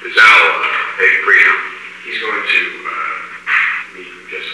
Is Al, Peg Prino? He's going to meet just